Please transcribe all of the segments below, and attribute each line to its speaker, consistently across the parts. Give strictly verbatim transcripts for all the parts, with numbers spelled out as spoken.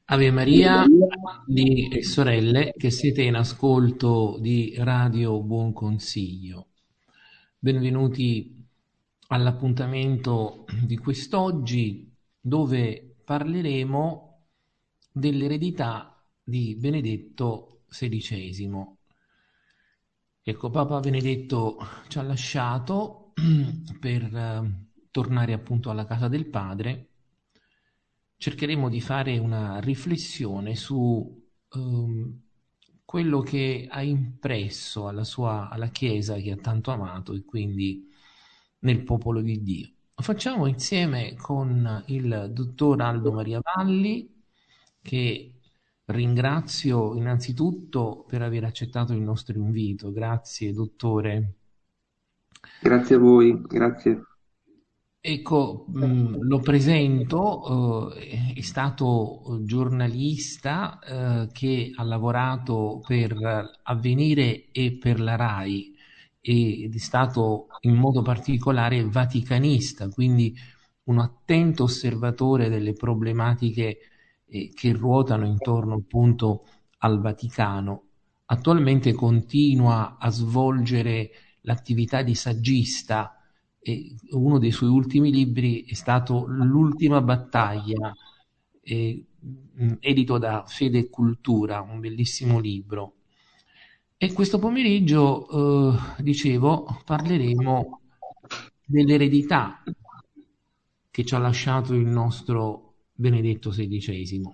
Speaker 1: Ave Maria, fratelli e sorelle che siete in ascolto di Radio Buon Consiglio. Benvenuti all'appuntamento di quest'oggi dove parleremo dell'eredità di Benedetto sedicesimo. Ecco, Papa Benedetto ci ha lasciato per eh, tornare appunto alla casa del Padre. Cercheremo di fare una riflessione su ehm, quello che ha impresso alla sua, alla Chiesa che ha tanto amato e quindi nel popolo di Dio. Lo facciamo insieme con il dottor Aldo Maria Valli, che ringrazio innanzitutto per aver accettato il nostro invito. Grazie, dottore.
Speaker 2: Grazie a voi, grazie.
Speaker 1: Ecco, mh, lo presento, eh, è stato giornalista, eh, che ha lavorato per Avvenire e per la RAI ed è stato in modo particolare vaticanista, quindi un attento osservatore delle problematiche, eh, che ruotano intorno appunto al Vaticano. Attualmente continua a svolgere l'attività di saggista e uno dei suoi ultimi libri è stato L'ultima battaglia, eh, edito da Fede e Cultura, un bellissimo libro. E questo pomeriggio, eh, dicevo, parleremo dell'eredità che ci ha lasciato il nostro Benedetto sedicesimo.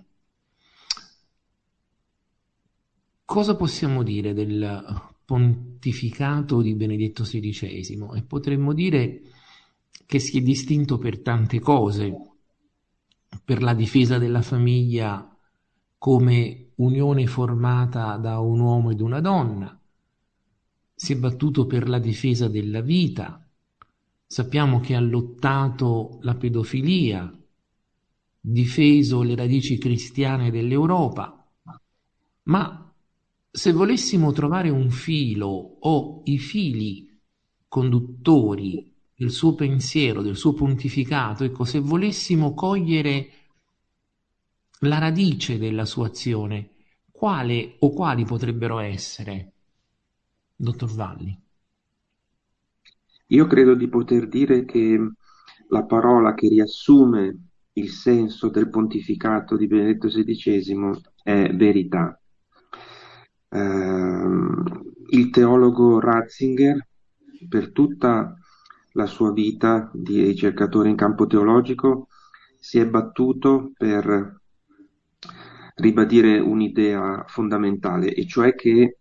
Speaker 1: Cosa possiamo dire del pontificato di Benedetto sedicesimo? E potremmo dire che si è distinto per tante cose, per la difesa della famiglia come unione formata da un uomo ed una donna, si è battuto per la difesa della vita, sappiamo che ha lottato la pedofilia, difeso le radici cristiane dell'Europa, ma se volessimo trovare un filo o i fili conduttori del suo pensiero, del suo pontificato, ecco, se volessimo cogliere la radice della sua azione, quale o quali potrebbero essere, dottor Valli?
Speaker 2: Io credo di poter dire che la parola che riassume il senso del pontificato di Benedetto sedicesimo è verità. Ehm, il teologo Ratzinger, per tutta la sua vita di ricercatore in campo teologico, si è battuto per ribadire un'idea fondamentale, e cioè che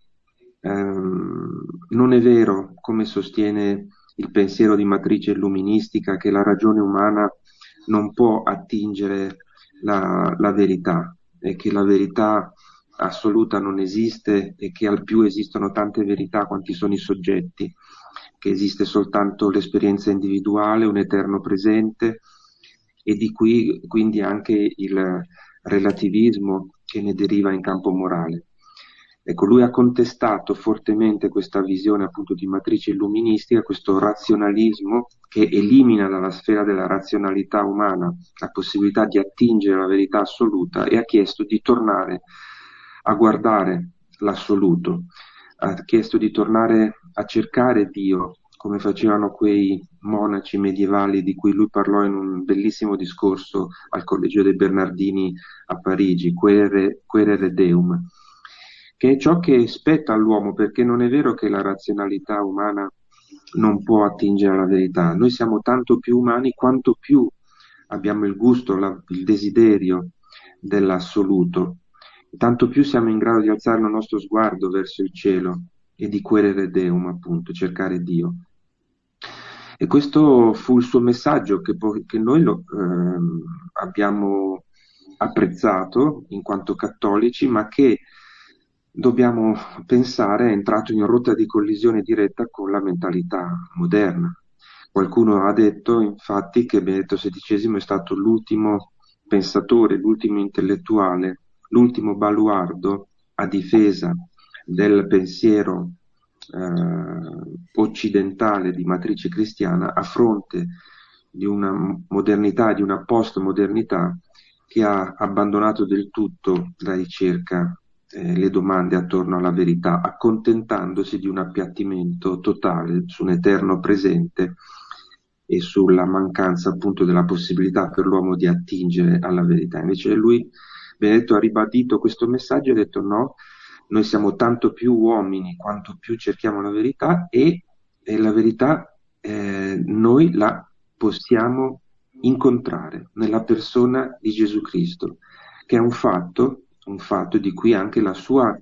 Speaker 2: ehm, non è vero, come sostiene il pensiero di matrice illuministica, che la ragione umana non può attingere la, la verità, e che la verità assoluta non esiste, e che al più esistono tante verità quanti sono i soggetti, che esiste soltanto l'esperienza individuale, un eterno presente, e di qui quindi anche il relativismo che ne deriva in campo morale. Ecco, lui ha contestato fortemente questa visione appunto di matrice illuministica, questo razionalismo che elimina dalla sfera della razionalità umana la possibilità di attingere alla verità assoluta, e ha chiesto di tornare a guardare l'assoluto, ha chiesto di tornare a cercare Dio, come facevano quei monaci medievali di cui lui parlò in un bellissimo discorso al Collegio dei Bernardini a Parigi, Querere, Querere Deum, che è ciò che spetta all'uomo, perché non è vero che la razionalità umana non può attingere alla verità. Noi siamo tanto più umani quanto più abbiamo il gusto, la- il desiderio dell'assoluto, tanto più siamo in grado di alzare il nostro sguardo verso il cielo e di querere Deum, appunto, cercare Dio. E questo fu il suo messaggio che, poi- che noi lo, ehm, abbiamo apprezzato in quanto cattolici, ma che dobbiamo pensare è entrato in rotta di collisione diretta con la mentalità moderna. Qualcuno ha detto infatti che Benedetto sedicesimo è stato l'ultimo pensatore, l'ultimo intellettuale, l'ultimo baluardo a difesa del pensiero eh, occidentale di matrice cristiana, a fronte di una modernità, di una postmodernità che ha abbandonato del tutto la ricerca, eh, le domande attorno alla verità, accontentandosi di un appiattimento totale su un eterno presente e sulla mancanza appunto della possibilità per l'uomo di attingere alla verità. Invece lui, Benedetto, ha ribadito questo messaggio e ha detto no, noi siamo tanto più uomini quanto più cerchiamo la verità e, e la verità eh, noi la possiamo incontrare nella persona di Gesù Cristo, che è un fatto, un fatto di cui anche la sua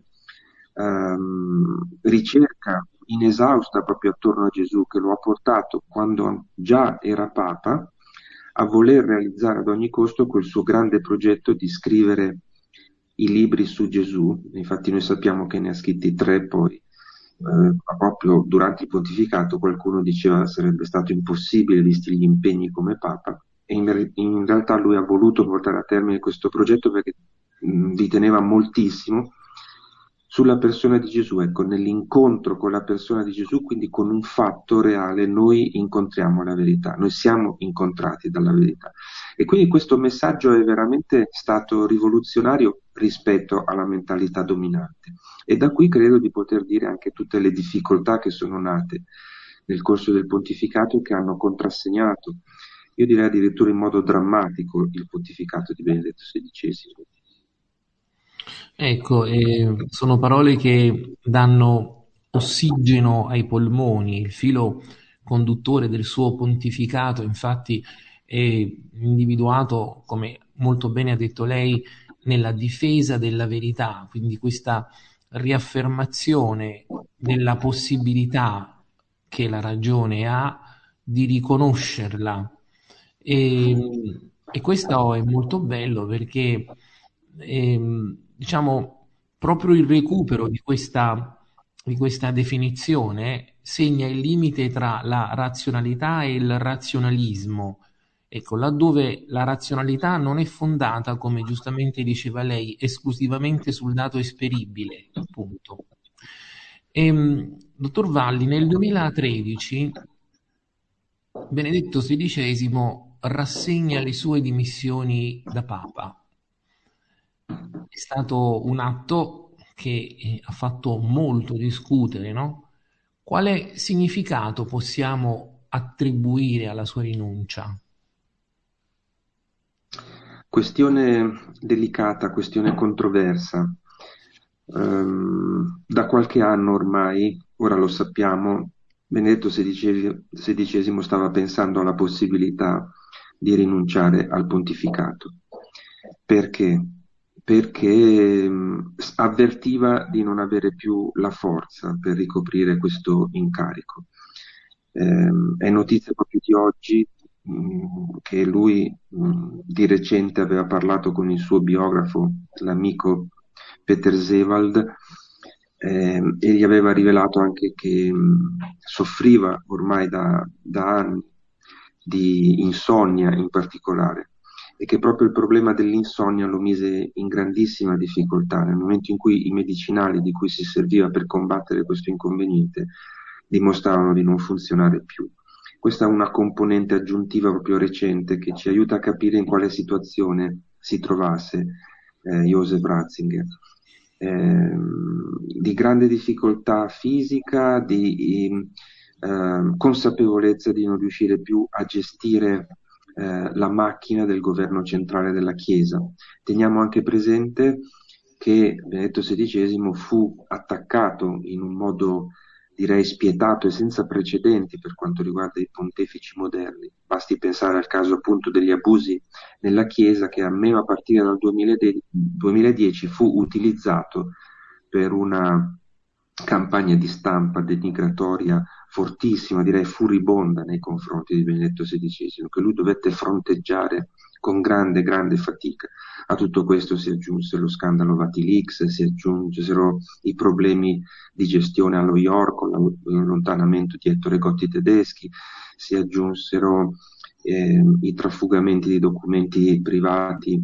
Speaker 2: ehm, ricerca inesausta proprio attorno a Gesù, che lo ha portato quando già era Papa a voler realizzare ad ogni costo quel suo grande progetto di scrivere i libri su Gesù. Infatti noi sappiamo che ne ha scritti tre, poi eh, proprio durante il pontificato qualcuno diceva sarebbe stato impossibile visti gli impegni come Papa, e in, in realtà lui ha voluto portare a termine questo progetto perché mh, vi teneva moltissimo sulla persona di Gesù. Ecco, nell'incontro con la persona di Gesù, quindi con un fatto reale, noi incontriamo la verità, noi siamo incontrati dalla verità. E quindi questo messaggio è veramente stato rivoluzionario rispetto alla mentalità dominante. E da qui credo di poter dire anche tutte le difficoltà che sono nate nel corso del pontificato, che hanno contrassegnato, io direi addirittura in modo drammatico, il pontificato di Benedetto sedicesimo.
Speaker 1: Ecco, eh, sono parole che danno ossigeno ai polmoni. Il filo conduttore del suo pontificato, infatti, è individuato, come molto bene ha detto lei, nella difesa della verità, quindi questa riaffermazione della possibilità che la ragione ha di riconoscerla. E, e questo è molto bello perché ehm, diciamo proprio il recupero di questa, di questa definizione segna il limite tra la razionalità e il razionalismo. Ecco, laddove la razionalità non è fondata, come giustamente diceva lei, esclusivamente sul dato esperibile, appunto. Ehm, dottor Valli, nel duemilatredici Benedetto sedicesimo rassegna le sue dimissioni da Papa. È stato un atto che eh, ha fatto molto discutere, no? Quale significato possiamo attribuire alla sua rinuncia?
Speaker 2: Questione delicata, questione controversa. Ehm, da qualche anno ormai, ora lo sappiamo, Benedetto sedicesimo, sedicesimo stava pensando alla possibilità di rinunciare al pontificato. Perché? Perché mh, s- avvertiva di non avere più la forza per ricoprire questo incarico. Ehm, è notizia proprio di oggi mh, che lui mh, di recente aveva parlato con il suo biografo, l'amico Peter Zewald, ehm, e gli aveva rivelato anche che mh, soffriva ormai da, da anni di insonnia in particolare, e che proprio il problema dell'insonnia lo mise in grandissima difficoltà nel momento in cui i medicinali di cui si serviva per combattere questo inconveniente dimostravano di non funzionare più. Questa è una componente aggiuntiva proprio recente che ci aiuta a capire in quale situazione si trovasse eh, Joseph Ratzinger. Eh, di grande difficoltà fisica, di eh, consapevolezza di non riuscire più a gestire eh, la macchina del governo centrale della Chiesa. Teniamo anche presente che Benedetto sedicesimo fu attaccato in un modo direi spietato e senza precedenti per quanto riguarda i pontefici moderni. Basti pensare al caso appunto degli abusi nella Chiesa, che almeno a partire dal duemiladieci fu utilizzato per una campagna di stampa denigratoria fortissima, direi furibonda nei confronti di Benedetto sedicesimo, che lui dovette fronteggiare con grande, grande fatica. A tutto questo si aggiunse lo scandalo Vatilix, si aggiunsero i problemi di gestione allo York, con l'allontanamento di Ettore Gotti tedeschi, si aggiunsero eh, i trafugamenti di documenti privati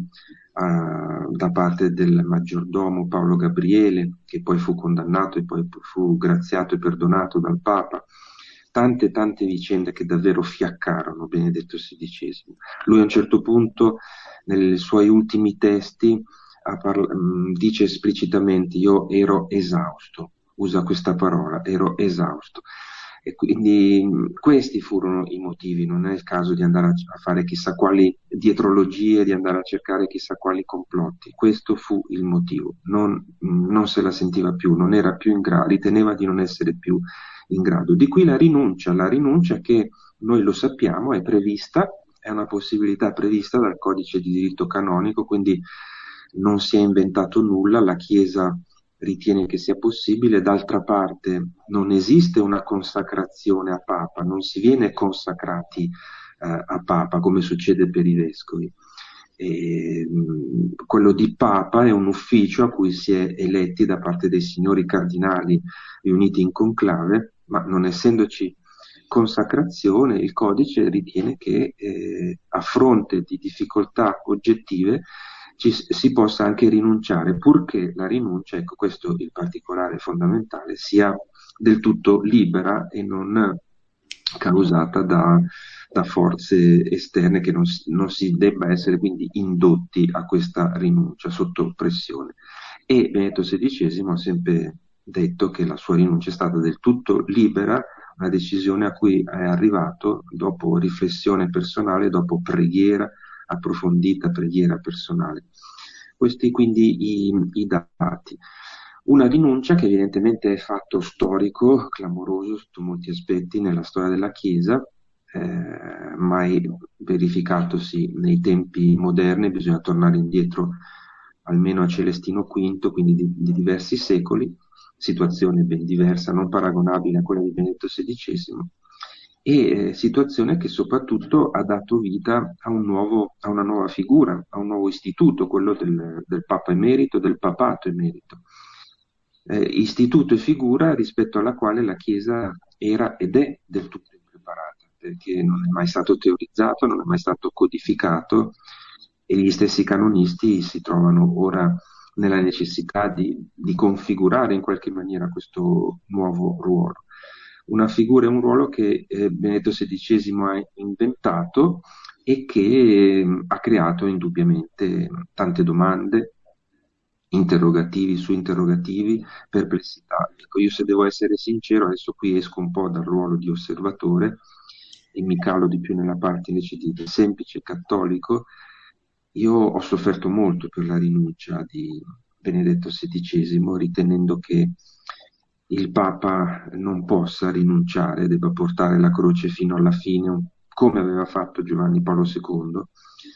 Speaker 2: eh, da parte del maggiordomo Paolo Gabriele, che poi fu condannato e poi fu graziato e perdonato dal Papa. tante tante vicende che davvero fiaccarono Benedetto sedicesimo. Lui a un certo punto, nei suoi ultimi testi, ha parla- mh, dice esplicitamente: io ero esausto, usa questa parola, ero esausto. E quindi mh, questi furono i motivi, non è il caso di andare a, a fare chissà quali dietrologie, di andare a cercare chissà quali complotti. Questo fu il motivo, non, mh, non se la sentiva più, non era più in grado, riteneva di non essere più in grado. Di qui la rinuncia, la rinuncia che noi lo sappiamo è prevista, è una possibilità prevista dal codice di diritto canonico, quindi non si è inventato nulla, la Chiesa ritiene che sia possibile. D'altra parte non esiste una consacrazione a Papa, non si viene consacrati eh, a Papa come succede per i vescovi. E, mh, quello di Papa è un ufficio a cui si è eletti da parte dei signori cardinali riuniti in conclave, ma non essendoci consacrazione, il codice ritiene che eh, a fronte di difficoltà oggettive ci, si possa anche rinunciare, purché la rinuncia, ecco questo il particolare fondamentale, sia del tutto libera e non causata da, da forze esterne, che non, non si debba essere quindi indotti a questa rinuncia sotto pressione. E Benedetto sedicesimo ha sempre detto che la sua rinuncia è stata del tutto libera, una decisione a cui è arrivato dopo riflessione personale, dopo preghiera, approfondita preghiera personale. Questi quindi i, i dati. Una rinuncia che evidentemente è fatto storico, clamoroso sotto molti aspetti nella storia della Chiesa, eh, mai verificatosi nei tempi moderni, bisogna tornare indietro almeno a Celestino quinto, quindi di, di diversi secoli, situazione ben diversa, non paragonabile a quella di Benedetto sedicesimo, e eh, situazione che soprattutto ha dato vita a, un nuovo, a una nuova figura, a un nuovo istituto, quello del, del Papa emerito, del papato emerito. Eh, istituto e figura rispetto alla quale la Chiesa era ed è del tutto impreparata, perché non è mai stato teorizzato, non è mai stato codificato, e gli stessi canonisti si trovano ora nella necessità di, di configurare in qualche maniera questo nuovo ruolo. Una figura e un ruolo che eh, Benedetto sedicesimo ha inventato e che eh, ha creato indubbiamente tante domande, interrogativi su interrogativi, perplessità. Ecco, io se devo essere sincero, adesso qui esco un po' dal ruolo di osservatore e mi calo di più nella parte invece di semplice cattolico. Io ho sofferto molto per la rinuncia di Benedetto sedicesimo, ritenendo che il Papa non possa rinunciare, debba portare la croce fino alla fine, come aveva fatto Giovanni Paolo secondo,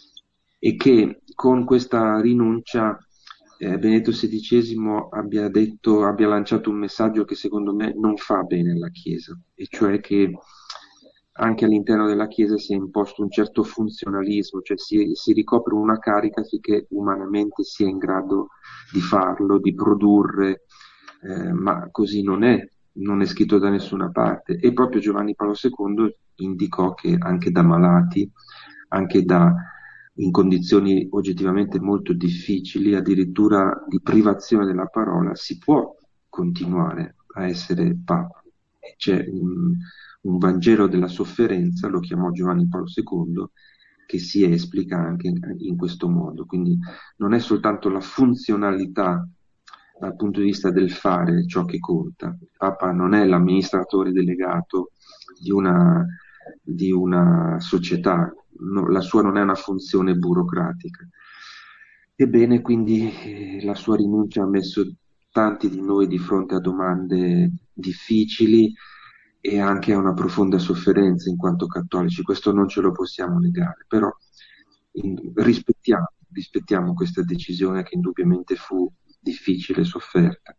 Speaker 2: e che con questa rinuncia eh, Benedetto sedicesimo abbia detto, abbia lanciato un messaggio che secondo me non fa bene alla Chiesa, e cioè che anche all'interno della Chiesa si è imposto un certo funzionalismo, cioè si, si ricopre una carica finché umanamente si è in grado di farlo, di produrre, eh, ma così non è, non è scritto da nessuna parte. E proprio Giovanni Paolo secondo indicò che anche da malati, anche da, in condizioni oggettivamente molto difficili, addirittura di privazione della parola, si può continuare a essere Papa. C'è un, un Vangelo della sofferenza, lo chiamò Giovanni Paolo secondo, che si esplica anche in, in questo modo. Quindi non è soltanto la funzionalità dal punto di vista del fare ciò che conta. Il Papa non è l'amministratore delegato di una, di una società, no, la sua non è una funzione burocratica. Ebbene, quindi eh, la sua rinuncia ha messo tanti di noi di fronte a domande difficili e anche a una profonda sofferenza in quanto cattolici. Questo non ce lo possiamo negare, però in, rispettiamo, rispettiamo questa decisione che indubbiamente fu difficile e sofferta.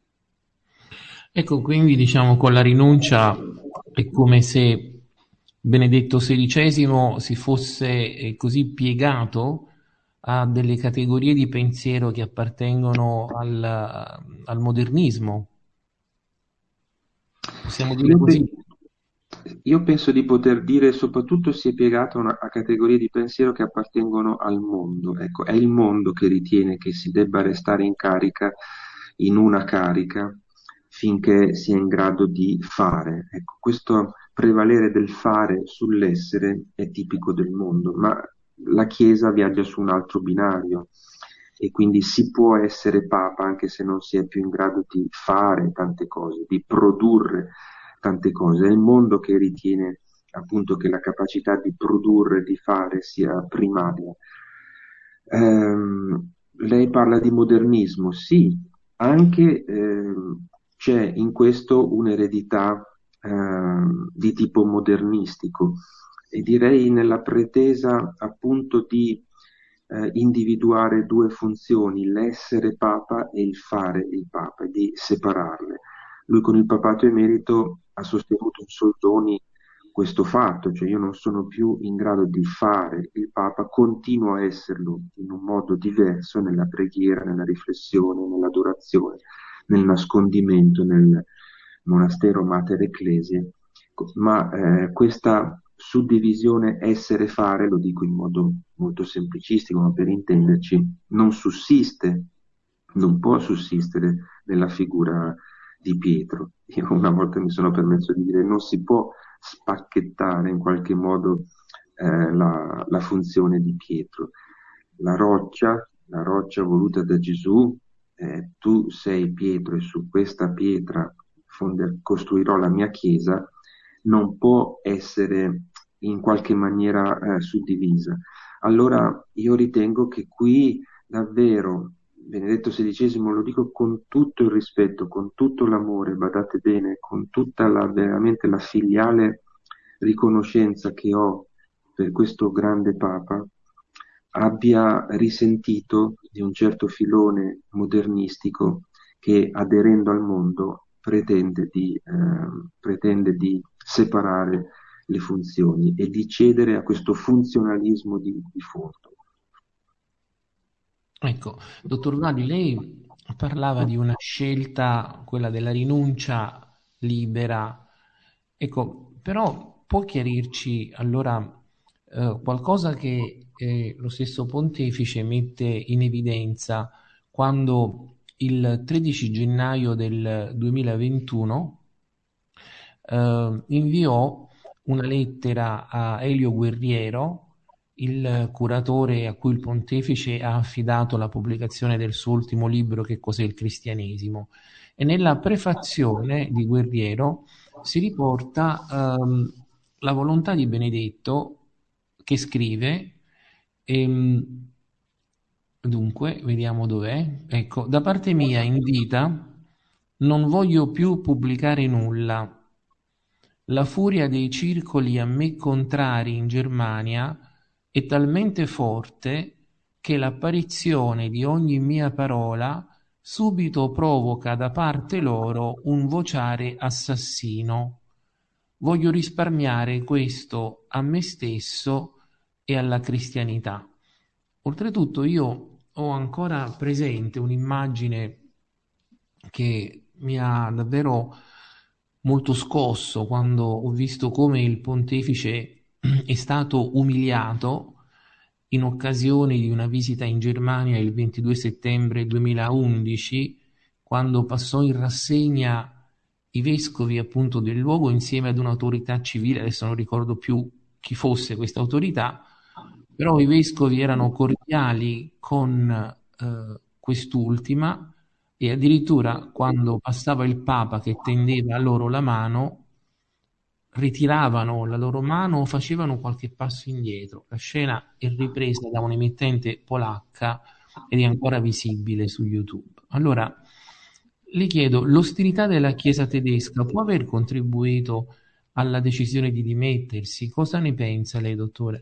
Speaker 1: Ecco, quindi diciamo con la rinuncia è come se Benedetto sedicesimo si fosse eh, così piegato a delle categorie di pensiero che appartengono al, al modernismo. Possiamo dire
Speaker 2: Io,
Speaker 1: così?
Speaker 2: pe- io penso di poter dire soprattutto si è piegato a, una- a categorie di pensiero che appartengono al mondo. Ecco, è il mondo che ritiene che si debba restare in carica, in una carica, finché si è in grado di fare. Ecco, questo prevalere del fare sull'essere è tipico del mondo, ma la Chiesa viaggia su un altro binario e quindi si può essere papa anche se non si è più in grado di fare tante cose, di produrre tante cose. È il mondo che ritiene appunto che la capacità di produrre, di fare sia primaria. Ehm, lei parla di modernismo, sì, anche ehm, c'è in questo un'eredità ehm, di tipo modernistico e direi nella pretesa appunto di eh, individuare due funzioni, l'essere papa e il fare il papa, e di separarle. Lui con il papato emerito ha sostenuto in soldoni questo fatto, cioè io non sono più in grado di fare il Papa, continuo a esserlo in un modo diverso nella preghiera, nella riflessione, nell'adorazione, nel nascondimento, nel monastero Mater Ecclesiae, ma eh, questa suddivisione essere-fare, lo dico in modo molto semplicistico, ma per intenderci, non sussiste, non può sussistere nella figura di Pietro. Io una volta mi sono permesso di dire non si può spacchettare in qualche modo eh, la, la funzione di Pietro. La roccia, la roccia voluta da Gesù, eh, tu sei Pietro e su questa pietra fonder- costruirò la mia chiesa, non può essere in qualche maniera eh, suddivisa. Allora io ritengo che qui davvero Benedetto sedicesimo, lo dico con tutto il rispetto, con tutto l'amore, badate bene, con tutta la, veramente la filiale riconoscenza che ho per questo grande Papa, abbia risentito di un certo filone modernistico che aderendo al mondo pretende di, eh, pretende di separare le funzioni e di cedere a questo funzionalismo di, di fondo.
Speaker 1: Ecco, dottor Valli, lei parlava di una scelta, quella della rinuncia libera. Ecco, però può chiarirci allora eh, qualcosa che eh, lo stesso pontefice mette in evidenza quando il tredici gennaio del duemilaventuno eh, inviò una lettera a Elio Guerriero, il curatore a cui il pontefice ha affidato la pubblicazione del suo ultimo libro, Che cos'è il cristianesimo? E nella prefazione di Guerriero si riporta ehm, la volontà di Benedetto che scrive, ehm, dunque, vediamo dov'è. Ecco, da parte mia in vita non voglio più pubblicare nulla. La furia dei circoli a me contrari in Germania è talmente forte che l'apparizione di ogni mia parola subito provoca da parte loro un vociare assassino. Voglio risparmiare questo a me stesso e alla cristianità. Oltretutto io ho ancora presente un'immagine che mi ha davvero molto scosso quando ho visto come il pontefice è stato umiliato in occasione di una visita in Germania il ventidue settembre duemilaundici, quando passò in rassegna i vescovi appunto del luogo insieme ad un'autorità civile, adesso non ricordo più chi fosse questa autorità, però i vescovi erano cordiali con eh, quest'ultima e addirittura quando passava il Papa che tendeva a loro la mano, ritiravano la loro mano o facevano qualche passo indietro. La scena è ripresa da un'emittente polacca ed è ancora visibile su YouTube. Allora, le chiedo, l'ostilità della Chiesa tedesca può aver contribuito alla decisione di dimettersi? Cosa ne pensa lei, dottore?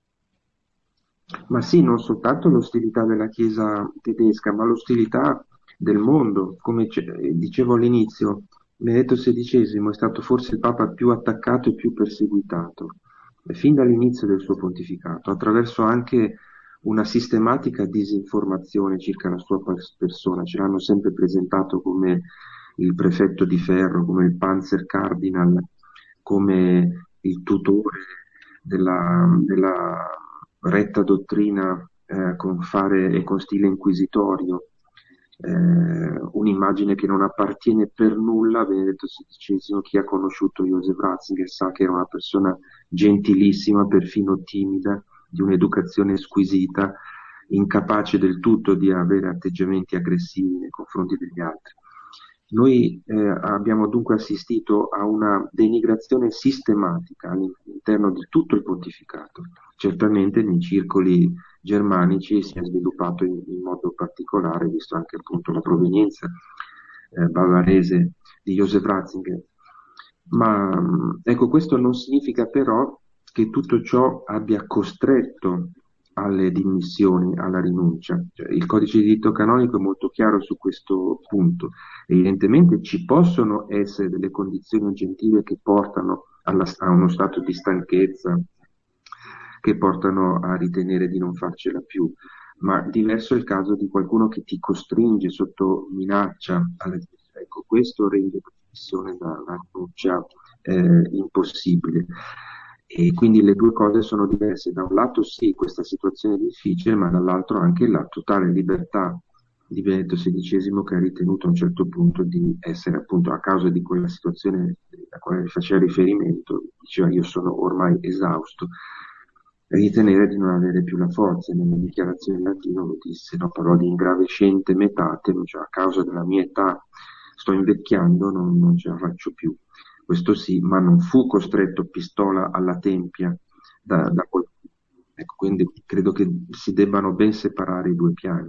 Speaker 2: Ma sì, non soltanto l'ostilità della Chiesa tedesca, ma l'ostilità del mondo. Come ce- dicevo all'inizio, Benedetto sedicesimo è stato forse il Papa più attaccato e più perseguitato, e fin dall'inizio del suo pontificato, attraverso anche una sistematica disinformazione circa la sua pers- persona. Ce l'hanno sempre presentato come il prefetto di ferro, come il Panzer Cardinal, come il tutore della, della retta dottrina eh, con fare e con stile inquisitorio. eh, un'immagine che non appartiene per nulla a Benedetto sedicesimo. Chi ha conosciuto Joseph Ratzinger sa che era una persona gentilissima, perfino timida, di un'educazione squisita, incapace del tutto di avere atteggiamenti aggressivi nei confronti degli altri. Noi eh, abbiamo dunque assistito a una denigrazione sistematica all'interno di tutto il pontificato. Certamente nei circoli germanici si è sviluppato in, in modo particolare, visto anche appunto la provenienza eh, bavarese di Joseph Ratzinger. Ma mh, ecco, questo non significa però che tutto ciò abbia costretto alle dimissioni, alla rinuncia. Cioè, il codice di diritto canonico è molto chiaro su questo punto. Evidentemente ci possono essere delle condizioni oggettive che portano alla, a uno stato di stanchezza, che portano a ritenere di non farcela più, ma diverso è il caso di qualcuno che ti costringe sotto minaccia. Alle... Ecco, questo rende la dismissione dalla rinuncia eh, impossibile. E quindi le due cose sono diverse. Da un lato sì, questa situazione è difficile, ma dall'altro anche la totale libertà di Benedetto sedicesimo, che ha ritenuto a un certo punto di essere, appunto, a causa di quella situazione a quale faceva riferimento, diceva io sono ormai esausto, ritenere di non avere più la forza. Nella dichiarazione in latino lo disse, no? Parlò di ingravescente metatem, cioè a causa della mia età sto invecchiando, non, non ce la faccio più. Questo sì, ma non fu costretto pistola alla tempia da, da qualcuno. Ecco, quindi credo che si debbano ben separare i due piani.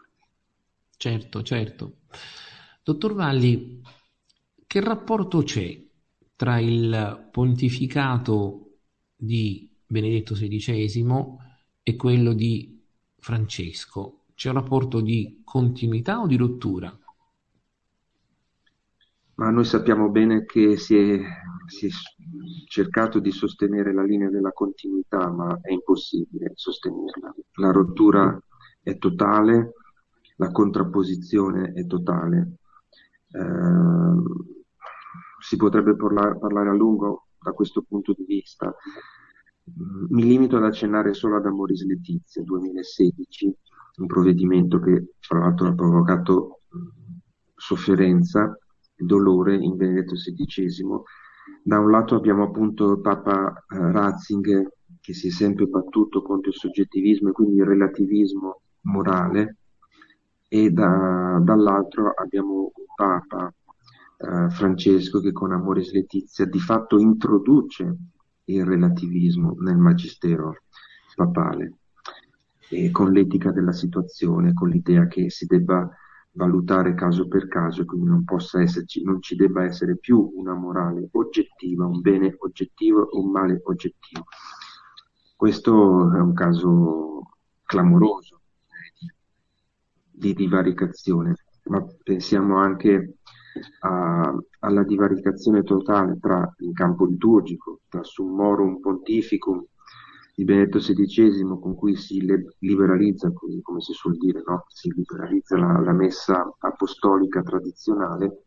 Speaker 1: Certo, certo. Dottor Valli, che rapporto c'è tra il pontificato di Benedetto sedicesimo e quello di Francesco? C'è un rapporto di continuità o di rottura?
Speaker 2: Ma noi sappiamo bene che si è, si è cercato di sostenere la linea della continuità, ma è impossibile sostenerla. La rottura è totale, la contrapposizione è totale. Eh, si potrebbe parla- parlare a lungo da questo punto di vista. Mi limito ad accennare solo ad Amoris Laetitia duemilasedici, un provvedimento che fra l'altro ha provocato sofferenza e dolore in Benedetto sedicesimo. Da un lato abbiamo appunto il Papa eh, Ratzinger, che si è sempre battuto contro il soggettivismo e quindi il relativismo morale, e da- dall'altro abbiamo un Papa eh, Francesco che con Amoris Laetitia di fatto introduce il relativismo nel magistero papale, e con l'etica della situazione, con l'idea che si debba valutare caso per caso, e quindi non possa esserci, non ci debba essere più una morale oggettiva, un bene oggettivo o un male oggettivo. Questo è un caso clamoroso eh, di divaricazione, ma pensiamo anche a- alla divaricazione totale tra in campo liturgico, tra Summorum Pontificum di Benedetto sedicesimo, con cui si le- liberalizza, così come si suol dire, no? Si liberalizza la, la messa apostolica tradizionale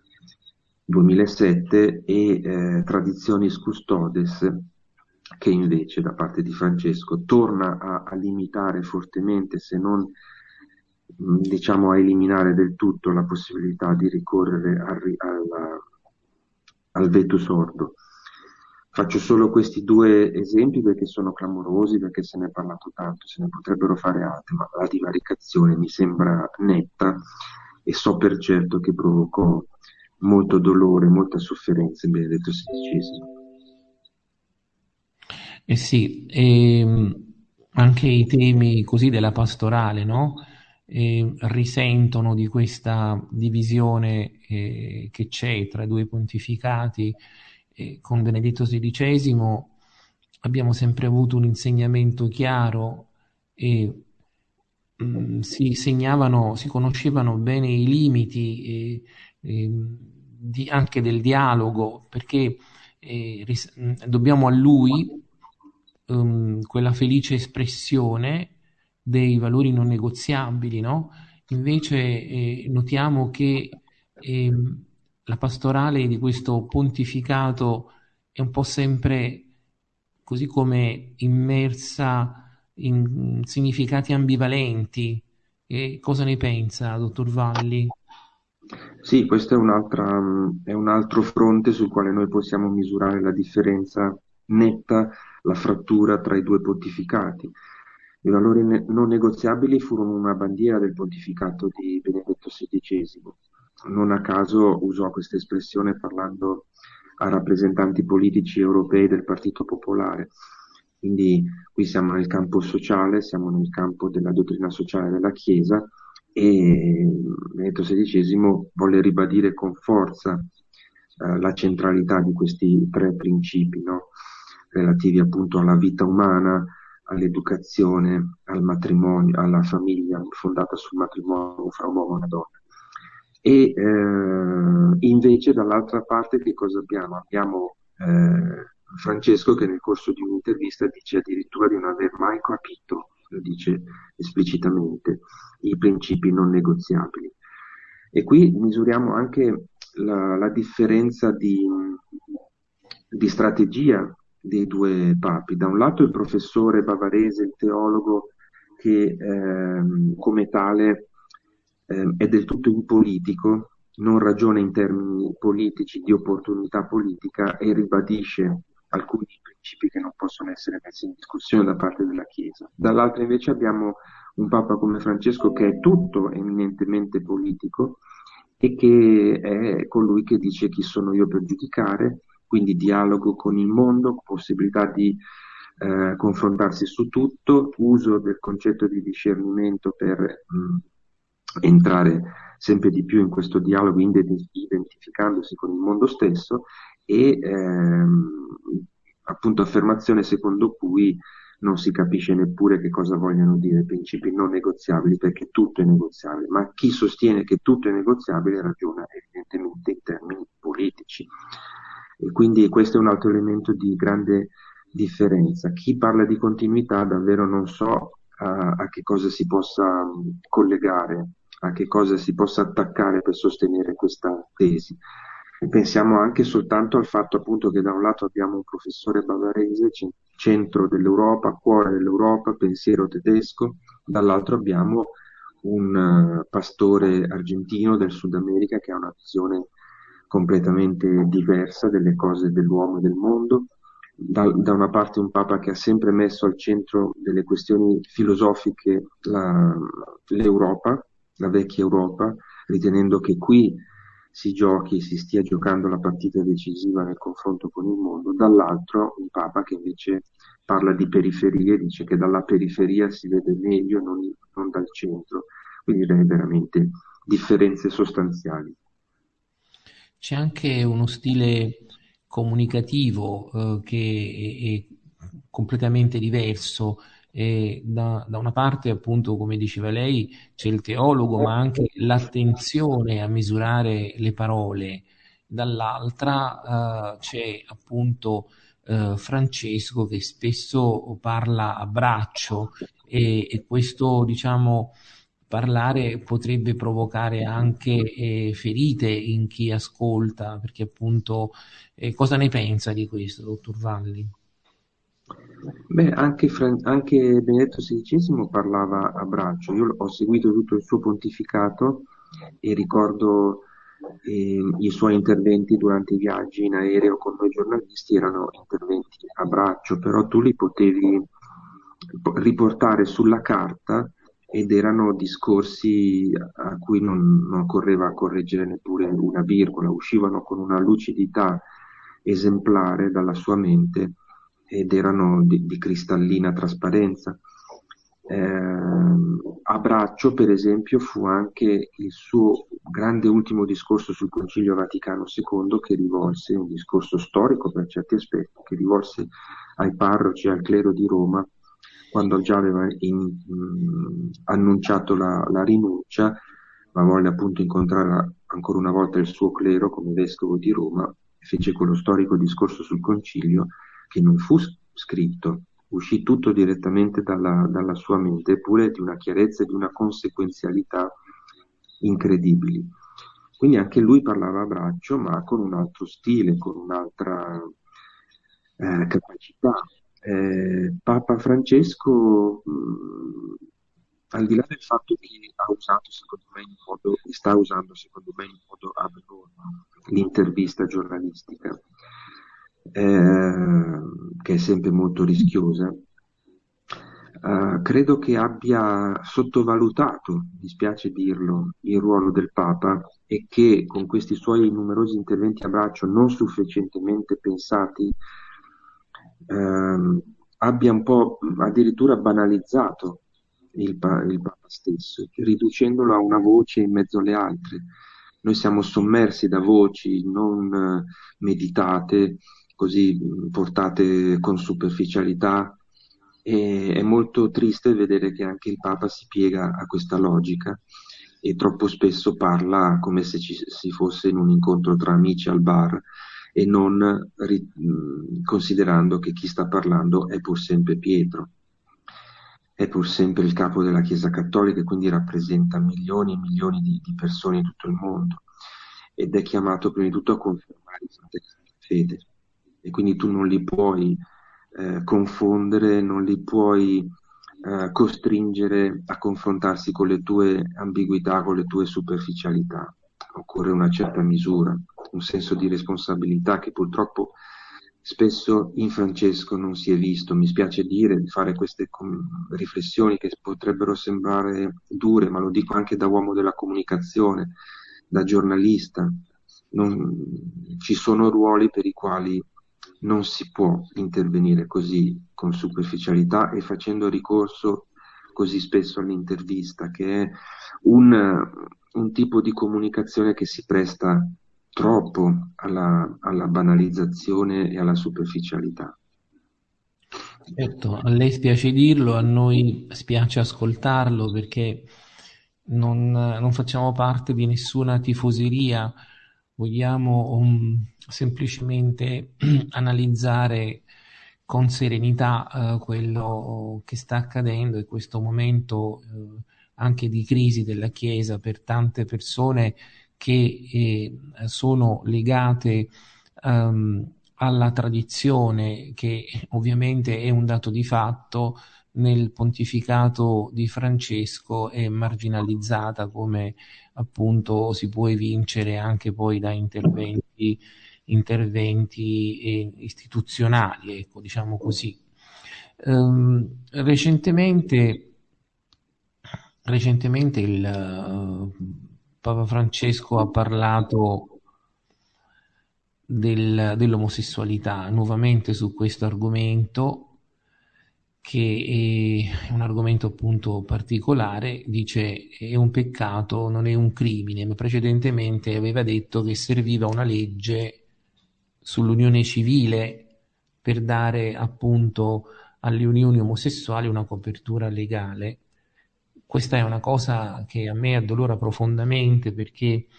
Speaker 2: duemilasette, e eh, Traditionis Custodes, che invece da parte di Francesco torna a, a limitare fortemente, se non mh, diciamo a eliminare del tutto la possibilità di ricorrere al, ri- alla- al veto sordo. Faccio solo questi due esempi perché sono clamorosi, perché se ne è parlato tanto, se ne potrebbero fare altri, ma la divaricazione mi sembra netta e so per certo che provocò molto dolore, molta sofferenza in Benedetto sedicesimo.
Speaker 1: Eh sì, e anche i temi così della pastorale, no? Eh, risentono di questa divisione eh, che c'è tra i due pontificati. Eh, con Benedetto sedicesimo abbiamo sempre avuto un insegnamento chiaro e mh, si segnavano, si conoscevano bene i limiti e, e, di- anche del dialogo, perché eh, ris- mh, dobbiamo a lui ehm, quella felice espressione dei valori non negoziabili, no? Invece eh, notiamo che ehm, la pastorale di questo pontificato è un po' sempre così come immersa in significati ambivalenti, E cosa ne pensa, dottor Valli?
Speaker 2: Sì, questo è un'altra, mh, è un altro fronte sul quale noi possiamo misurare la differenza netta, la frattura tra i due pontificati. I valori ne- non negoziabili furono una bandiera del pontificato di Benedetto sedicesimo. Non a caso usò questa espressione parlando a rappresentanti politici europei del Partito Popolare. Quindi qui siamo nel campo sociale, siamo nel campo della dottrina sociale della Chiesa e Benedetto sedicesimo volle ribadire con forza eh, la centralità di questi tre principi, no? Relativi appunto alla vita umana, all'educazione, al matrimonio, alla famiglia fondata sul matrimonio fra un uomo e una donna. E eh, invece dall'altra parte che cosa abbiamo? Abbiamo eh, Francesco che nel corso di un'intervista dice addirittura di non aver mai capito, lo dice esplicitamente, i principi non negoziabili. E qui misuriamo anche la, la differenza di, di strategia dei due papi. Da un lato il professore bavarese, il teologo, che ehm, come tale ehm, è del tutto impolitico, non ragiona in termini politici, di opportunità politica e ribadisce alcuni principi che non possono essere messi in discussione da parte della Chiesa. Dall'altra invece abbiamo un Papa come Francesco che è tutto eminentemente politico e che è colui che dice chi sono io per giudicare, quindi dialogo con il mondo, possibilità di eh, confrontarsi su tutto, uso del concetto di discernimento per mh, entrare sempre di più in questo dialogo ident- identificandosi con il mondo stesso e ehm, appunto affermazione secondo cui non si capisce neppure che cosa vogliono dire principi non negoziabili perché tutto è negoziabile, ma chi sostiene che tutto è negoziabile ragiona evidentemente in termini politici. E quindi questo è un altro elemento di grande differenza. Chi parla di continuità davvero non so a, a che cosa si possa mh, collegare, a che cosa si possa attaccare per sostenere questa tesi. E pensiamo anche soltanto al fatto appunto che da un lato abbiamo un professore bavarese, c- centro dell'Europa, cuore dell'Europa, pensiero tedesco, dall'altro abbiamo un eh, pastore argentino del Sud America che ha una visione completamente diversa delle cose dell'uomo e del mondo. Da, da una parte un Papa che ha sempre messo al centro delle questioni filosofiche la- l'Europa, la vecchia Europa, ritenendo che qui si giochi, si stia giocando la partita decisiva nel confronto con il mondo, dall'altro un Papa che invece parla di periferie, dice che dalla periferia si vede meglio, non, non dal centro, quindi direi veramente differenze sostanziali.
Speaker 1: C'è anche uno stile comunicativo eh, che è, è completamente diverso. E da, da una parte, appunto, come diceva lei, c'è il teologo, ma anche l'attenzione a misurare le parole. Dall'altra, eh, c'è appunto eh, Francesco che spesso parla a braccio e, e questo, diciamo, parlare potrebbe provocare anche eh, ferite in chi ascolta, perché appunto eh, cosa ne pensa di questo, dottor Valli?
Speaker 2: Beh, anche, Fran- anche Benedetto sedicesimo parlava a braccio. Io ho seguito tutto il suo pontificato e ricordo ehm, i suoi interventi durante i viaggi in aereo con noi giornalisti, erano interventi a braccio, però tu li potevi po- riportare sulla carta ed erano discorsi a cui non, non occorreva correggere neppure una virgola, uscivano con una lucidità esemplare dalla sua mente ed erano di, di cristallina trasparenza. Eh, a braccio, per esempio, fu anche il suo grande ultimo discorso sul Concilio Vaticano secondo, che rivolse, un discorso storico per certi aspetti, che rivolse ai parroci e al clero di Roma quando già aveva in- mh, annunciato la, la rinuncia, ma volle appunto incontrare ancora una volta il suo clero come vescovo di Roma, e fece quello storico discorso sul concilio che non fu s- scritto, uscì tutto direttamente dalla, dalla sua mente, eppure di una chiarezza e di una conseguenzialità incredibili. Quindi anche lui parlava a braccio, ma con un altro stile, con un'altra eh, capacità. Eh, Papa Francesco, mh, al di là del fatto che ha usato secondo me in modo, e sta usando secondo me in modo abnorme l'intervista giornalistica, eh, che è sempre molto rischiosa, eh, credo che abbia sottovalutato, mi dispiace dirlo, il ruolo del Papa e che con questi suoi numerosi interventi a braccio non sufficientemente pensati ehm, abbia un po' addirittura banalizzato il, pa- il Papa stesso, riducendolo a una voce in mezzo alle altre. Noi siamo sommersi da voci non eh, meditate, così mh, portate con superficialità, e è molto triste vedere che anche il Papa si piega a questa logica e troppo spesso parla come se ci si fosse in un incontro tra amici al bar e non ri- mh, considerando che chi sta parlando è pur sempre Pietro, è pur sempre il capo della Chiesa Cattolica e quindi rappresenta milioni e milioni di, di persone in tutto il mondo ed è chiamato prima di tutto a confermare i fratelli di fede e quindi tu non li puoi eh, confondere, non li puoi eh, costringere a confrontarsi con le tue ambiguità, con le tue superficialità. Occorre una certa misura, un senso di responsabilità che purtroppo spesso in Francesco non si è visto. Mi spiace dire, di fare queste com- riflessioni che potrebbero sembrare dure, ma lo dico anche da uomo della comunicazione, da giornalista. Non- ci sono ruoli per i quali non si può intervenire così con superficialità e facendo ricorso così spesso all'intervista, che è un, un tipo di comunicazione che si presta troppo alla, alla banalizzazione e alla superficialità.
Speaker 1: Certo, a lei spiace dirlo, a noi spiace ascoltarlo perché non, non facciamo parte di nessuna tifoseria, vogliamo um, semplicemente analizzare con serenità eh, quello che sta accadendo in questo momento eh, anche di crisi della Chiesa per tante persone che eh, sono legate ehm, alla tradizione, che ovviamente è un dato di fatto. Nel pontificato di Francesco è marginalizzata, come appunto si può evincere anche poi da interventi, interventi eh, istituzionali, ecco, diciamo così. Ehm, recentemente, recentemente il eh, Papa Francesco ha parlato del- dell'omosessualità nuovamente su questo argomento, che è un argomento appunto particolare. Dice è un peccato, non è un crimine, ma precedentemente aveva detto che serviva una legge sull'unione civile per dare appunto alle unioni omosessuali una copertura legale. Questa è una cosa che a me addolora profondamente perché,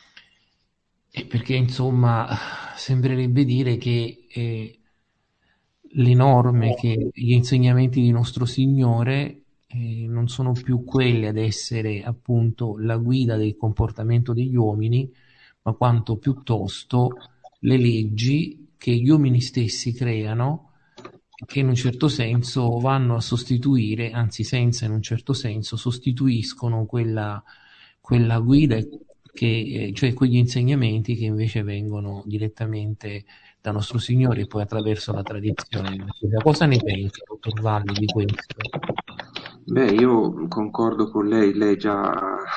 Speaker 1: eh, perché insomma sembrerebbe dire che eh, le norme, che gli insegnamenti di nostro Signore eh, non sono più quelli ad essere appunto la guida del comportamento degli uomini, ma quanto piuttosto le leggi che gli uomini stessi creano, che in un certo senso vanno a sostituire, anzi senza in un certo senso, sostituiscono quella, quella guida, che, eh, cioè quegli insegnamenti che invece vengono direttamente da nostro Signore e poi attraverso la tradizione della Chiesa. Cosa ne pensa, dottor Valli, di questo?
Speaker 2: Beh, io concordo con lei, lei già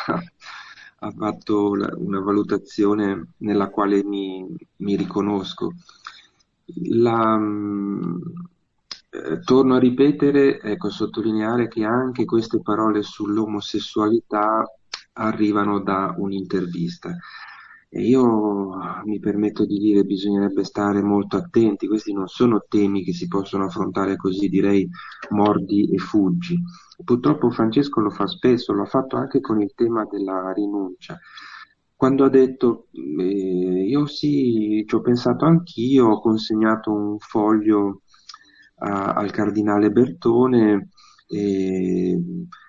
Speaker 2: ha fatto la- una valutazione nella quale mi, mi riconosco. La, mm, eh, torno a ripetere, ecco, a sottolineare che anche queste parole sull'omosessualità arrivano da un'intervista. E io ah, mi permetto di dire bisognerebbe stare molto attenti, questi non sono temi che si possono affrontare così, direi, mordi e fuggi. Purtroppo Francesco lo fa spesso, lo ha fatto anche con il tema della rinuncia. Quando ha detto, eh, io sì, ci ho pensato anch'io, ho consegnato un foglio a- al cardinale Bertone, e-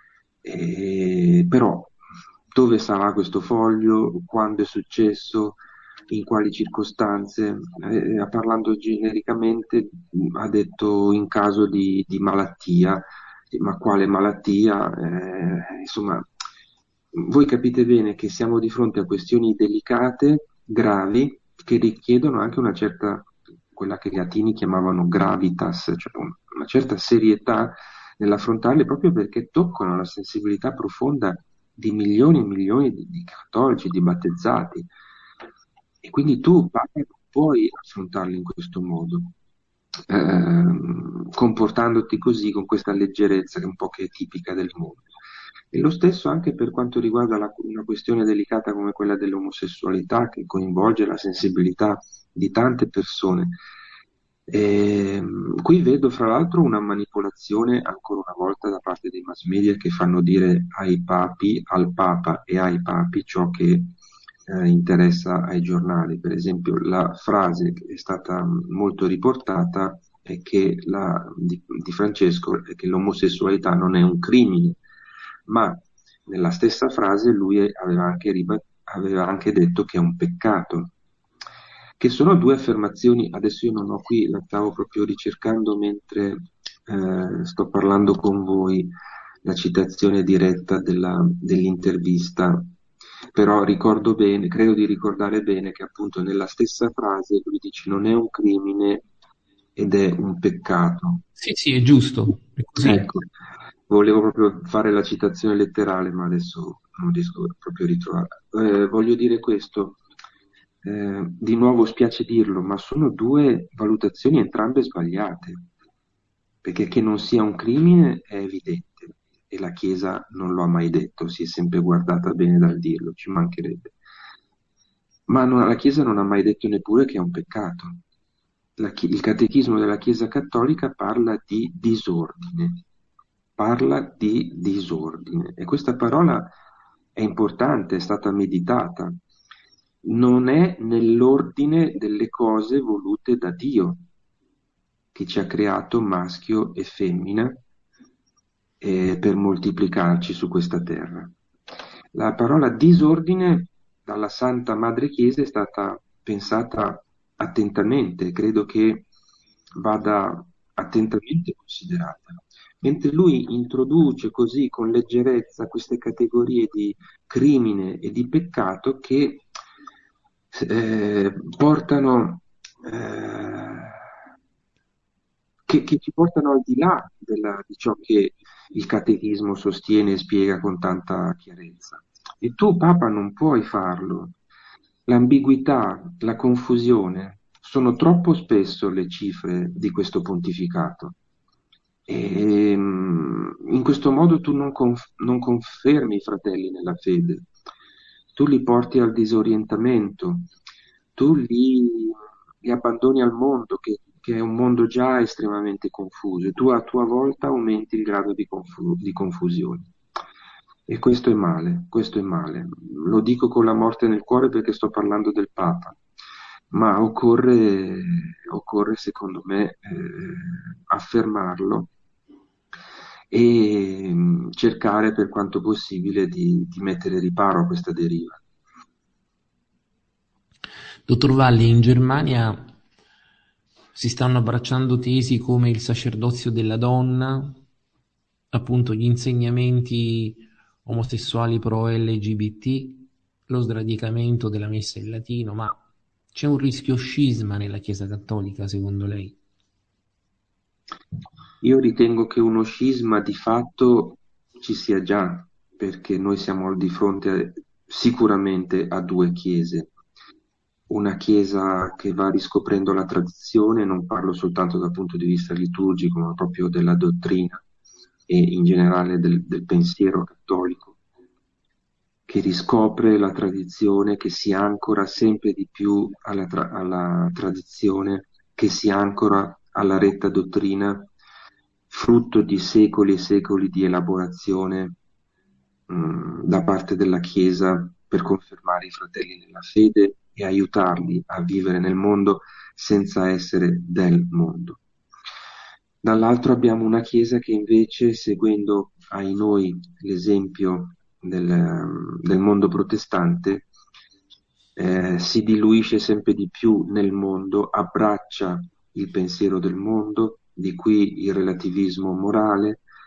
Speaker 2: e- però dove sarà questo foglio, quando è successo, in quali circostanze? Eh, parlando genericamente, ha detto in caso di, di malattia ma quale malattia? Eh, insomma, voi capite bene che siamo di fronte a questioni delicate, gravi, che richiedono anche una certa, quella che i latini chiamavano gravitas, cioè un- una certa serietà nell'affrontarle proprio perché toccano la sensibilità profonda di milioni e milioni di, di cattolici, di battezzati. E quindi tu, Papa, non puoi affrontarli in questo modo, ehm, comportandoti così, con questa leggerezza che è un po' che è tipica del mondo. E lo stesso anche per quanto riguarda la- una questione delicata come quella dell'omosessualità, che coinvolge la sensibilità di tante persone. Ehm, qui vedo fra l'altro una manipolazione ancora una volta da parte dei mass media che fanno dire ai papi, al Papa e ai papi ciò che eh, interessa ai giornali. Per esempio, la frase che è stata molto riportata è che la, di, di Francesco è che l'omosessualità non è un crimine, ma nella stessa frase lui aveva anche, riba- aveva anche detto che è un peccato, che sono due affermazioni, adesso io non ho qui, la stavo proprio ricercando mentre eh, sto parlando con voi, la citazione diretta della- dell'intervista, però ricordo bene, credo di ricordare bene che appunto nella stessa frase lui dice non è un crimine ed è un peccato.
Speaker 1: Sì, sì, è giusto, è così.
Speaker 2: Ecco, volevo proprio fare la citazione letterale, ma adesso non riesco proprio a ritrovarla. Eh, voglio dire questo, eh, di nuovo spiace dirlo, ma sono due valutazioni entrambe sbagliate, perché che non sia un crimine è evidente e la Chiesa non lo ha mai detto, si è sempre guardata bene dal dirlo, ci mancherebbe. Ma non- la Chiesa non ha mai detto neppure che è un peccato. La chi- il catechismo della Chiesa cattolica parla di disordine, parla di disordine e questa parola è importante, è stata meditata. Non è nell'ordine delle cose volute da Dio, che ci ha creato maschio e femmina eh, per moltiplicarci su questa terra. La parola disordine dalla Santa Madre Chiesa è stata pensata attentamente, credo che vada attentamente considerata. Mentre lui introduce così con leggerezza queste categorie di crimine e di peccato che eh, portano, eh, che, che ci portano al di là della- di ciò che il catechismo sostiene e spiega con tanta chiarezza. E tu, Papa, non puoi farlo. L'ambiguità, la confusione sono troppo spesso le cifre di questo pontificato. E mm, in questo modo tu non, conf- non confermi i fratelli nella fede, tu li porti al disorientamento, tu li, li abbandoni al mondo, che, che è un mondo già estremamente confuso, e tu a tua volta aumenti il grado di, confu- di confusione. E questo è male, questo è male. Lo dico con la morte nel cuore perché sto parlando del Papa, ma occorre, occorre secondo me, eh, affermarlo e mh, cercare per quanto possibile di, di mettere riparo a questa deriva.
Speaker 1: Dottor Valli, in Germania si stanno abbracciando tesi come il sacerdozio della donna, appunto gli insegnamenti omosessuali pro L G B T, lo sradicamento della messa in latino, ma c'è un rischio scisma nella Chiesa cattolica, secondo lei?
Speaker 2: Io ritengo che uno scisma di fatto ci sia già, perché noi siamo di fronte sicuramente a due chiese. Una chiesa che va riscoprendo la tradizione, non parlo soltanto dal punto di vista liturgico, ma proprio della dottrina e in generale del, del pensiero cattolico, che riscopre la tradizione, che si ancora sempre di più alla, tra- alla tradizione, che si ancora alla retta dottrina, frutto di secoli e secoli di elaborazione mh, da parte della Chiesa per confermare i fratelli nella fede e aiutarli a vivere nel mondo senza essere del mondo. Dall'altro abbiamo una Chiesa che invece, seguendo ai noi l'esempio del, del mondo protestante, eh, si diluisce sempre di più nel mondo, abbraccia il pensiero del mondo, di qui il relativismo morale,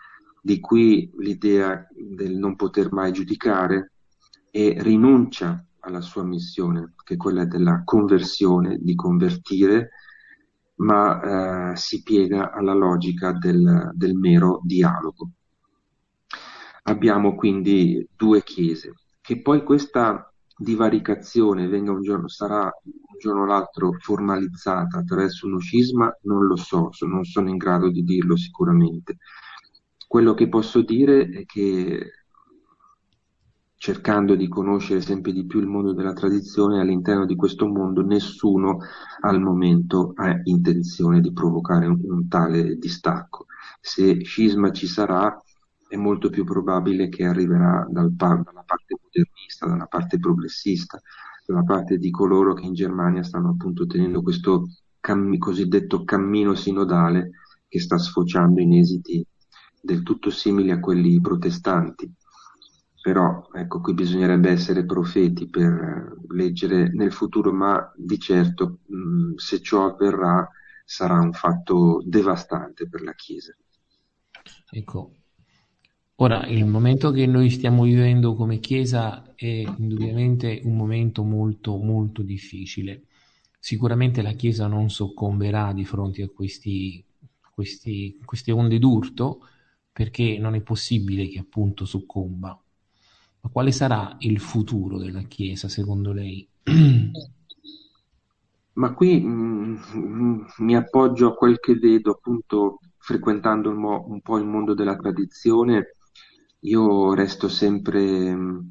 Speaker 2: Di qui l'idea del non poter mai giudicare e rinuncia alla sua missione, che è quella della conversione, di convertire, ma eh, si piega alla logica del, del mero dialogo. Abbiamo quindi due chiese, che poi questa divaricazione venga un giorno, sarà un giorno o l'altro formalizzata attraverso uno scisma, non lo so, so- non sono in grado di dirlo sicuramente. Quello che posso dire è che cercando di conoscere sempre di più il mondo della tradizione, all'interno di questo mondo nessuno al momento ha intenzione di provocare un, un tale distacco. Se scisma ci sarà, è molto più probabile che arriverà dal pa- dalla parte modernista, dalla parte progressista, dalla parte di coloro che in Germania stanno appunto tenendo questo cammi- cosiddetto cammino sinodale che sta sfociando in esiti del tutto simili a quelli protestanti. Però, ecco, qui bisognerebbe essere profeti per eh, leggere nel futuro, ma di certo, mh, se ciò avverrà, sarà un fatto devastante per la Chiesa.
Speaker 1: Ecco, ora il momento che noi stiamo vivendo come Chiesa è indubbiamente un momento molto molto difficile. Sicuramente la Chiesa non soccomberà di fronte a questi, questi- queste onde d'urto, perché non è possibile che appunto soccomba. Ma quale sarà il futuro della Chiesa secondo lei?
Speaker 2: Ma qui mh, mh, mi appoggio a quel che vedo, appunto, frequentando un, mo- un po' il mondo della tradizione, io resto sempre, mh,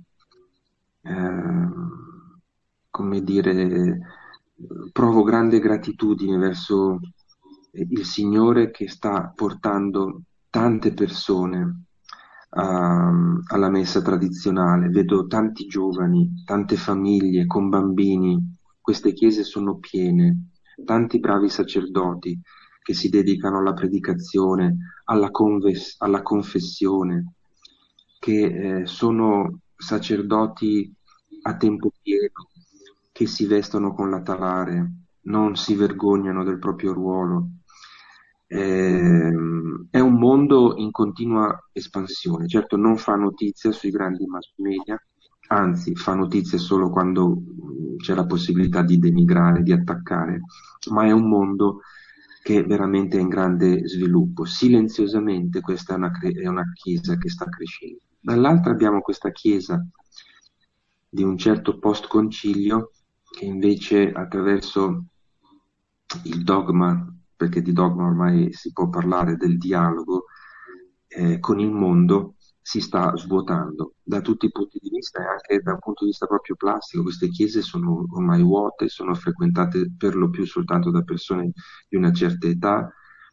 Speaker 2: ehm, come dire, provo grande gratitudine verso il Signore che sta portando tante persone a- alla messa tradizionale. Vedo tanti giovani, tante famiglie con bambini, queste chiese sono piene, tanti bravi sacerdoti che si dedicano alla predicazione, alla, conves- alla confessione, che eh, sono sacerdoti a tempo pieno, che si vestono con la talare, non si vergognano del proprio ruolo. Ehm, è un mondo in continua espansione. Certo, non fa notizia sui grandi mass media, anzi, fa notizia solo quando mh, c'è la possibilità di denigrare, di attaccare, ma è un mondo che veramente è in grande sviluppo. Silenziosamente questa è una, cre- è una chiesa che sta crescendo. Dall'altra abbiamo questa chiesa di un certo post-concilio che invece attraverso il dogma, perché di dogma ormai si può parlare del dialogo eh, con il mondo, si sta svuotando da tutti i punti di vista e anche da un punto di vista proprio plastico. Queste chiese sono ormai vuote, sono frequentate per lo più soltanto da persone di una certa età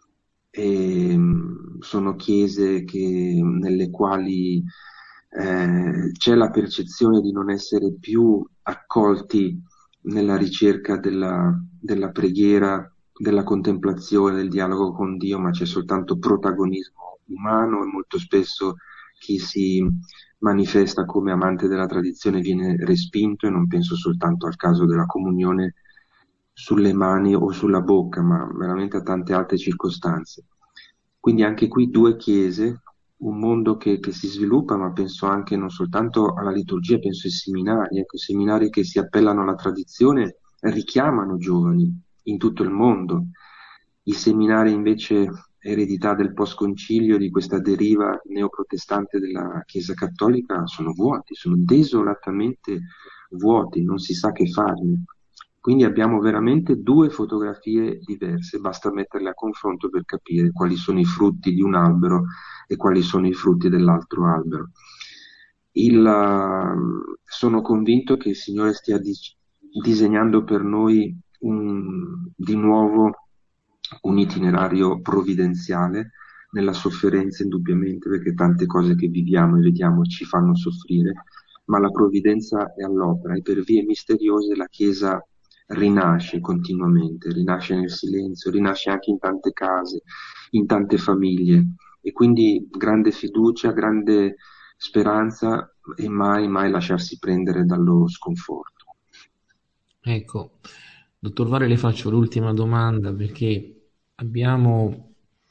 Speaker 2: e mh, sono chiese che- nelle quali eh, c'è la percezione di non essere più accolti nella ricerca della, della preghiera, della contemplazione, del dialogo con Dio, ma c'è soltanto protagonismo umano e molto spesso chi si manifesta come amante della tradizione viene respinto e non penso soltanto al caso della comunione sulle mani o sulla bocca, ma veramente a tante altre circostanze. Quindi anche qui due chiese, un mondo che, che si sviluppa, ma penso anche non soltanto alla liturgia, penso ai seminari, ecco, seminari che si appellano alla tradizione richiamano giovani in tutto il mondo. I seminari invece eredità del post-concilio, di questa deriva neoprotestante della Chiesa Cattolica, sono vuoti, sono desolatamente vuoti, non si sa che farne. Quindi abbiamo veramente due fotografie diverse, basta metterle a confronto per capire quali sono i frutti di un albero e quali sono i frutti dell'altro albero. Il, uh, sono convinto che il Signore stia dis- disegnando per noi un- di nuovo un itinerario provvidenziale nella sofferenza, indubbiamente, perché tante cose che viviamo e vediamo ci fanno soffrire, ma la provvidenza è all'opera e per vie misteriose la Chiesa rinasce continuamente, rinasce nel silenzio, rinasce anche in tante case, in tante famiglie e quindi grande fiducia, grande speranza e mai, mai lasciarsi prendere dallo sconforto.
Speaker 1: Ecco, dottor Vare, le faccio l'ultima domanda perché abbiamo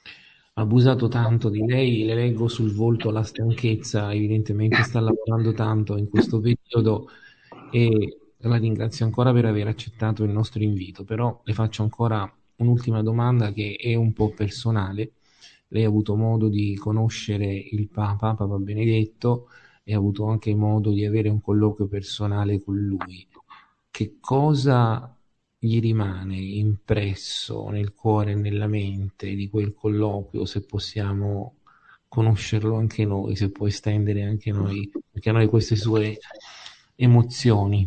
Speaker 1: ha abusato tanto di lei, le leggo sul volto la stanchezza, evidentemente sta lavorando tanto in questo periodo e la ringrazio ancora per aver accettato il nostro invito, però le faccio ancora un'ultima domanda che è un po' personale. Lei ha avuto modo di conoscere il Papa, Papa Benedetto, e ha avuto anche modo di avere un colloquio personale con lui. Che cosa gli rimane impresso nel cuore e nella mente di quel colloquio, se possiamo conoscerlo anche noi, se può estendere anche noi, anche a noi queste sue emozioni?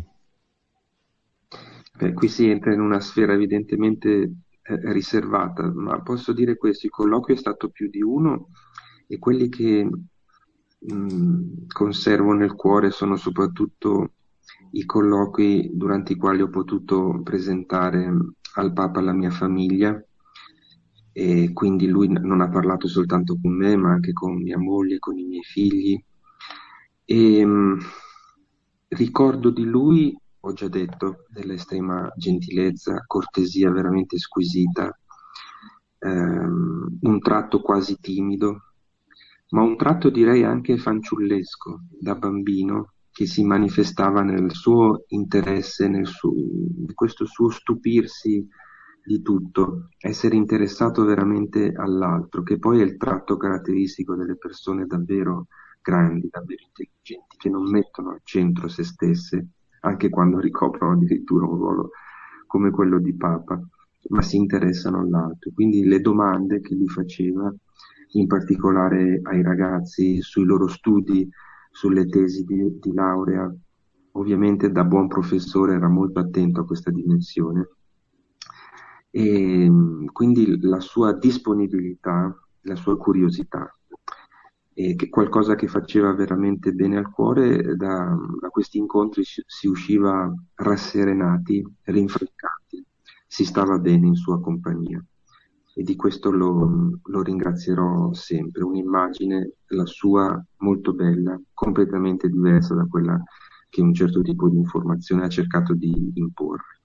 Speaker 2: Eh, qui si entra in una sfera evidentemente eh, riservata, ma posso dire questo, il colloquio è stato più di uno e quelli che mh, conservo nel cuore sono soprattutto i colloqui durante i quali ho potuto presentare al Papa la mia famiglia e quindi lui n- non ha parlato soltanto con me, ma anche con mia moglie, con i miei figli. E, mh, ricordo di lui, ho già detto, dell'estrema gentilezza, cortesia veramente squisita, ehm, un tratto quasi timido, ma un tratto direi anche fanciullesco, da bambino, che si manifestava nel suo interesse, nel suo, in questo suo stupirsi di tutto, essere interessato veramente all'altro, che poi è il tratto caratteristico delle persone davvero grandi, davvero intelligenti, che non mettono al centro se stesse, anche quando ricoprono addirittura un ruolo come quello di Papa, ma si interessano all'altro. Quindi le domande che lui faceva, in particolare ai ragazzi, sui loro studi, sulle tesi di, di laurea, ovviamente da buon professore era molto attento a questa dimensione e mh, quindi la sua disponibilità, la sua curiosità, e che qualcosa che faceva veramente bene al cuore, da, da questi incontri si, si usciva rasserenati, rinfrescati, si stava bene in sua compagnia e di questo lo, lo ringrazierò sempre. Un'immagine, la sua, molto bella, completamente diversa da quella che un certo tipo di informazione ha cercato di imporre.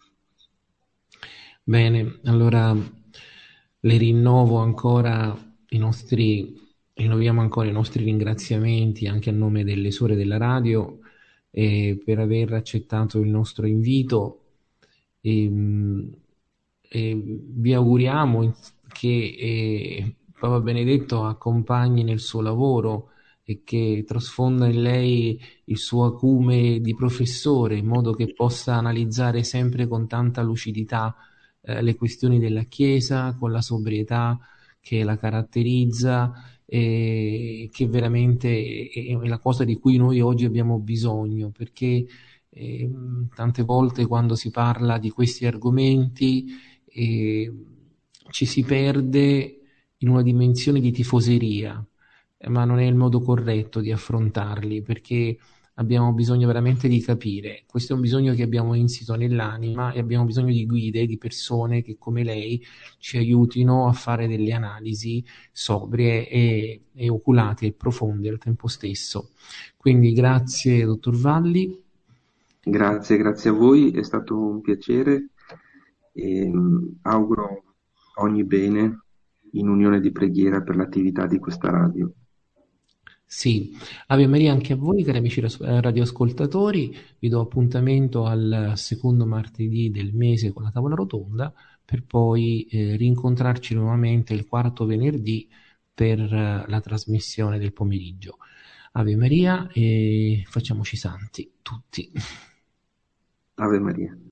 Speaker 1: Bene, allora le rinnovo ancora i nostri, rinnoviamo ancora i nostri ringraziamenti anche a nome delle suore della radio eh, per aver accettato il nostro invito e, mh, e vi auguriamo che eh, Papa Benedetto accompagni nel suo lavoro e che trasfonda in lei il suo acume di professore in modo che possa analizzare sempre con tanta lucidità eh, le questioni della Chiesa con la sobrietà che la caratterizza e che veramente è, è la cosa di cui noi oggi abbiamo bisogno, perché eh, tante volte quando si parla di questi argomenti eh, ci si perde in una dimensione di tifoseria, eh, ma non è il modo corretto di affrontarli, perché abbiamo bisogno veramente di capire. Questo è un bisogno che abbiamo insito nell'anima e abbiamo bisogno di guide, di persone che come lei ci aiutino a fare delle analisi sobrie e, e oculate e profonde al tempo stesso. Quindi grazie, dottor Valli.
Speaker 2: Grazie, grazie a voi, è stato un piacere e mh, auguro ogni bene in unione di preghiera per l'attività di questa radio.
Speaker 1: Sì, Ave Maria anche a voi, cari amici ras- eh, radioascoltatori. Vi do appuntamento al secondo martedì del mese con la tavola rotonda per poi eh, rincontrarci nuovamente il quarto venerdì per eh, la trasmissione del pomeriggio. Ave Maria e facciamoci santi tutti.
Speaker 2: Ave Maria.